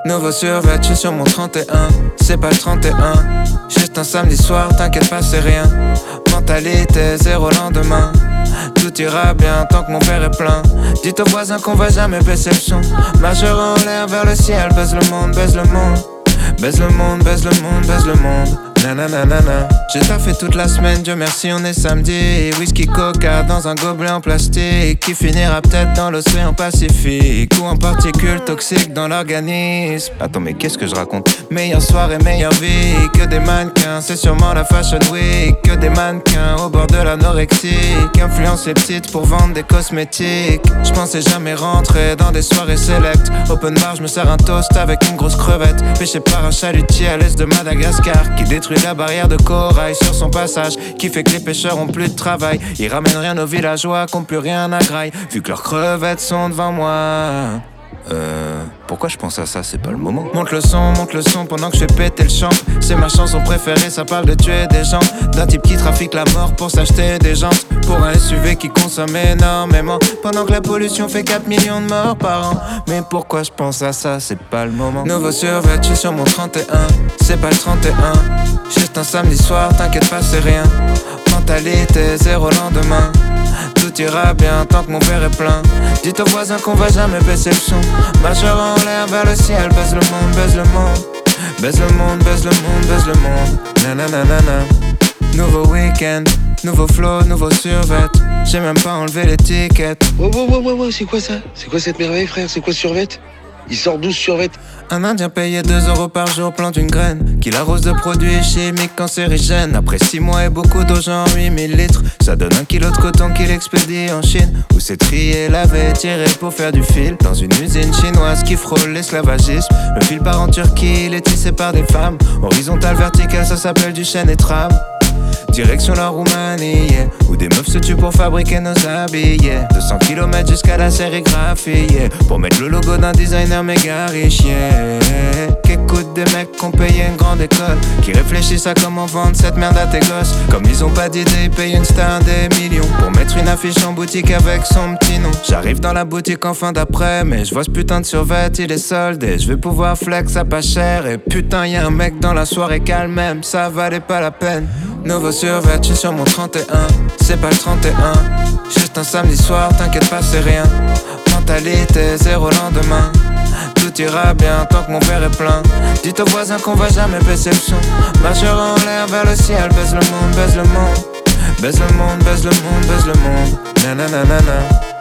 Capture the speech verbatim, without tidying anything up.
Nouveau survêt, j'suis sur mon trente et un. C'est pas le trente et un. Juste un samedi soir, t'inquiète pas c'est rien. Mentalité zéro lendemain. Tout ira bien tant que mon verre est plein. Dites aux voisins qu'on va jamais baisser le son. Majeur en l'air vers le ciel. Baise le monde, baise le monde. Baise le monde, baise le monde, baise le monde. Nananana. J'ai taffé toute la semaine, Dieu merci on est samedi. Whisky coca dans un gobelet en plastique qui finira peut-être dans l'océan Pacifique ou en particules toxiques dans l'organisme. Attends mais qu'est-ce que je raconte? Meilleure soirée, meilleure vie. Que des mannequins, c'est sûrement la fashion week. Que des mannequins au bord de l'anorexie qui influencent les petites pour vendre des cosmétiques. Je pensais jamais rentrer dans des soirées select. Open bar, je me sers un toast avec une grosse crevette. Pêché par un chalutier à l'est de Madagascar qui détruit la barrière de corail sur son passage, qui fait que les pêcheurs ont plus de travail. Ils ramènent rien aux villageois qui ont plus rien à graille, vu que leurs crevettes sont devant moi. Euh... Pourquoi je pense à ça, c'est pas le moment. Monte le son, monte le son pendant que je fais péter le champ. C'est ma chanson préférée, ça parle de tuer des gens. D'un type qui trafique la mort pour s'acheter des jantes. Pour un S U V qui consomme énormément. Pendant que la pollution fait quatre millions de morts par an. Mais pourquoi je pense à ça, c'est pas le moment. Nouveau survêt, j'suis sur mon trente et un. C'est pas le trente et un. Juste un samedi soir, t'inquiète pas c'est rien. Mentalité zéro lendemain. Tout ira bien tant que mon verre est plein. Dites aux voisins qu'on va jamais baisser le son. Majeur en l'air vers le ciel. Baise le monde, baise le monde. Baise le monde, baise le monde, baise le monde. Nananana. Nouveau week-end, nouveau flow, nouveau survêt. J'ai même pas enlevé l'étiquette. Oh, oh, oh, oh, oh, c'est quoi ça? C'est quoi cette merveille, frère? C'est quoi ce survêt? Il sort douze survêt. Un indien payé deux euros par jour plante une graine qui l'arrose de produits chimiques cancérigènes. Après six mois et beaucoup d'eau, genre huit mille litres, ça donne un kilo de coton qu'il expédie en Chine, où c'est trié, lavé, tiré pour faire du fil. Dans une usine chinoise qui frôle l'esclavagisme, le fil part en Turquie, il est tissé par des femmes. Horizontal, vertical, ça s'appelle du chêne et trame. Direction la Roumanie, yeah, où des meufs se tuent pour fabriquer nos habits, yeah. deux cents kilomètres jusqu'à la sérigraphie, yeah, pour mettre le logo d'un designer méga riche, yeah. Qu'écoutent des mecs qui ont payé une grande école, qui réfléchissent à comment vendre cette merde à tes gosses. Comme ils ont pas d'idée, ils payent une star des millions pour mettre une affiche en boutique avec son petit nom. J'arrive dans la boutique en fin d'après, mais je vois ce putain de survêt, il est soldé. Je vais pouvoir flex à pas cher, et putain y'a un mec dans la soirée calme même, ça valait pas la peine. Nouveau survêt, j'suis sur mon trente et un. C'est pas le trente et un. Juste un samedi soir, t'inquiète pas c'est rien. Mentalité zéro lendemain. Tout ira bien tant que mon verre est plein. Dites aux voisins qu'on va jamais baisser le son. Majeur en l'air vers le ciel. Baise le monde, baise le monde. Baise le monde, baise le monde, baise le monde. Nananana.